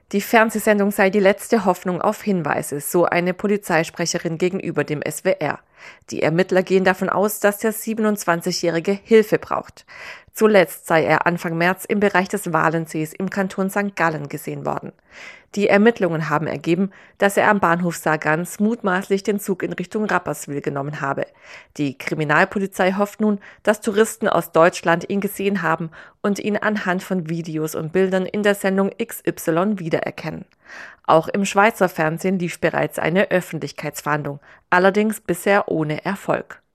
Die Fernsehsendung sei die letzte Hoffnung auf Hinweise, so eine Polizeisprecherin gegenüber dem SWR. Die Ermittler gehen davon aus, dass der 27-Jährige Hilfe braucht. Zuletzt sei er Anfang März im Bereich des Walensees im Kanton St. Gallen gesehen worden. Die Ermittlungen haben ergeben, dass er am Bahnhof Sargans mutmaßlich den Zug in Richtung Rapperswil genommen habe. Die Kriminalpolizei hofft nun, dass Touristen aus Deutschland ihn gesehen haben und ihn anhand von Videos und Bildern in der Sendung XY wiedererkennen. Auch im Schweizer Fernsehen lief bereits eine Öffentlichkeitsfahndung, allerdings bisher ohne Erfolg.